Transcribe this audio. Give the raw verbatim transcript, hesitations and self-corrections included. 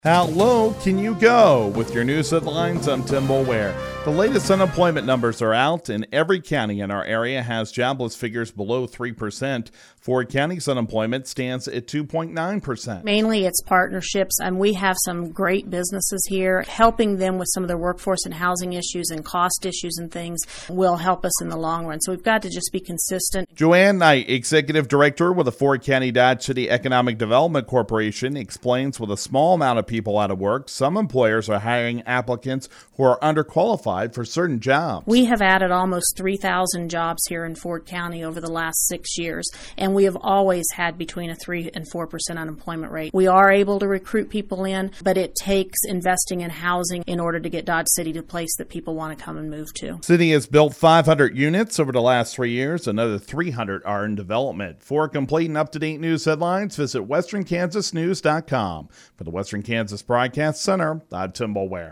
How low can you go? With your news headlines, I'm Tim Boulware. The latest unemployment numbers are out, and every county in our area has jobless figures below three percent. Ford County's unemployment stands at two point nine percent. Mainly it's partnerships, and we have some great businesses here. Helping them with some of their workforce and housing issues and cost issues and things will help us in the long run. So we've got to just be consistent. Joanne Knight, Executive Director with the Ford County Dodge City Economic Development Corporation, explains with a small amount of people out of work, some employers are hiring applicants who are underqualified for certain jobs. We have added almost three thousand jobs here in Ford County over the last six years, and we have always had between a three and four percent unemployment rate. We are able to recruit people in, but it takes investing in housing in order to get Dodge City to a place that people want to come and move to. City has built five hundred units over the last three years. Another three hundred are in development. For complete and up-to-date news headlines, visit western kansas news dot com. For the Western Kansas Broadcast Center, I'm Tim Boulware.